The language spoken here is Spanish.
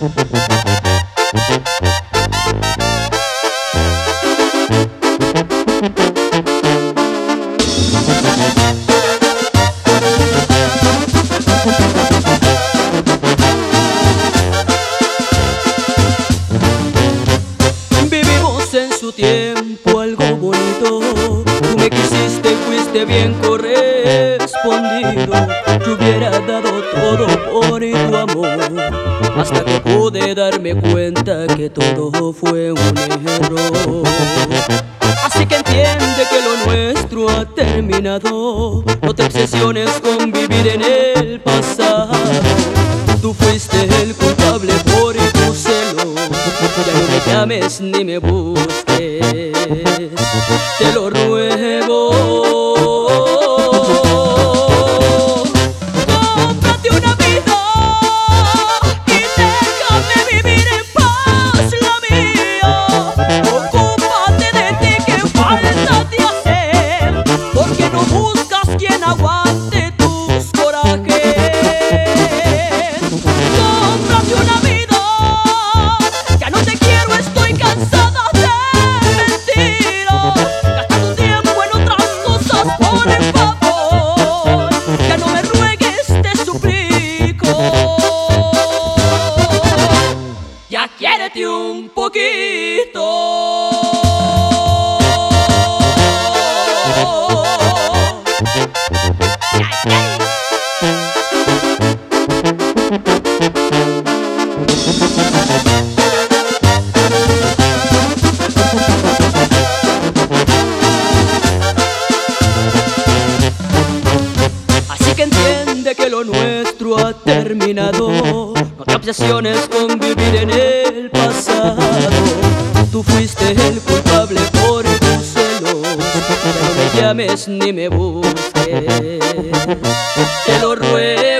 Vivimos en su tiempo algo bonito. Tú me quisiste y fuiste bien correspondido. Yo hubiera dado todo por tu amor, hasta que pude darme cuenta que todo fue un error. Así que entiende que lo nuestro ha terminado. No te obsesiones con vivir en el pasado. Tú fuiste el culpable por tu celo. Ya no me llames ni me busques, te lo ruego. Cómprate una vida y déjame vivir en paz la mía. Ocúpate de ti, que falta de hacer, porque no buscas quien aguante tus corajes. Cómprate una vida, ya no te quiero, estoy cansada de mentiras. Gasta tu tiempo en otras cosas, por el favor. Ya no me ruegues, te suplico. Ya quiérete un poquito. Así que entiende que lo nuestro ha terminado. No te obsesiones con vivir en el pasado. Tú fuiste el culpable por tus celos. Ya no me llames ni me busques, te lo ruego.